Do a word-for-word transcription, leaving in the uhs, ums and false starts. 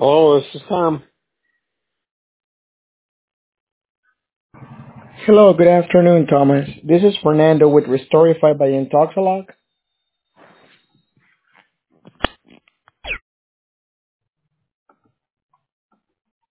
Hello, this is Tom. Hello, good afternoon, Thomas. This is Fernando with Restorify by Intoxalog.